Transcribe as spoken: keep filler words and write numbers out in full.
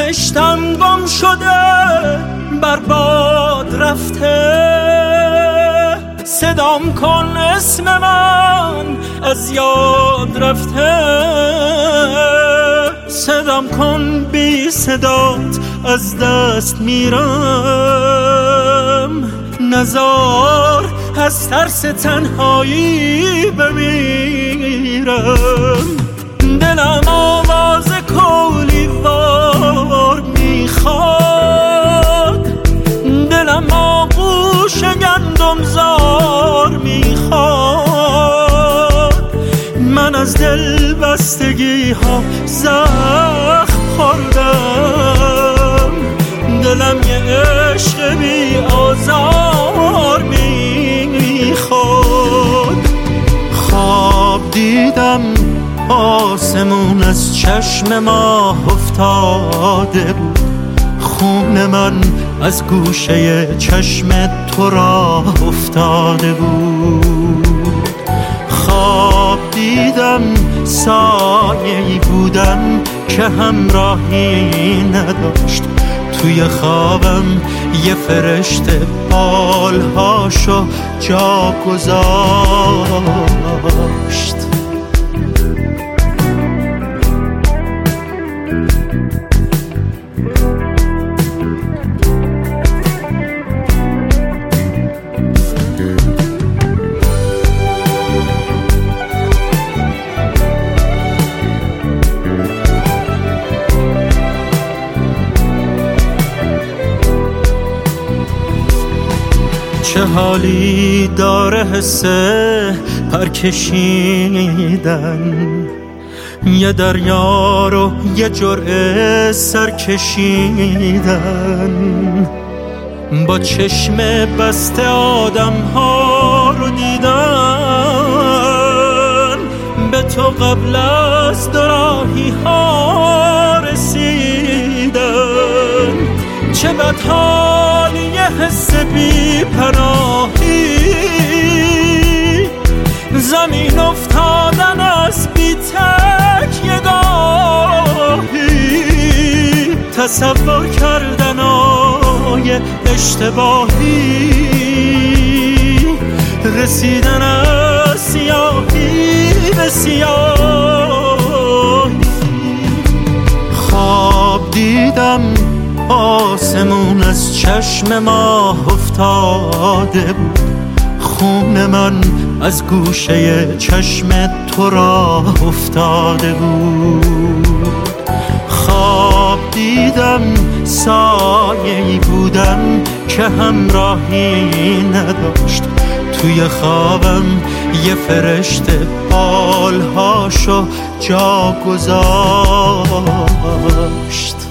بهشتم گم شده، برباد رفته. صدام کن اسم من از یاد رفته، صدام کن بی صدات از دست میرم. نزار از ترس تنهایی بمیرم. دلم آواز کولی وار میخواد، دلم آغوش گندم زار میخواد. من از دل بستگی ها زخم خوردم، دلم یه عشق بی آزار میخواد. خواب دیدم آسمون از چشم ما افتاده بود، خون من از گوشه چشم تو را افتاده بود. خواب دیدم سایه‌ای بودم که همراهی نداشت، توی خوابم یه فرشته بالهاشو جا گذاشت. چه حالی داره حسه پر کشیدن، یه دریا رو یه جرعه سر کشیدن. با چشم بسته آدم ها رو دیدن، به تو قبل از دوراهی ها رسیدن. چه بدحالی یه حس بی پناهی، زمین افتادن از بی تک یه گاهی، تصور کردن آیه اشتباهی، رسیدن از سیاهی به سیاهی. خواب دیدم آسمون از چشم ما افتاده بود، خون من از گوشه چشم تو را افتاده بود. خواب دیدم سایه‌ای بودم که همراهی نداشت، توی خوابم یه فرشته بالهاشو جا گذاشت.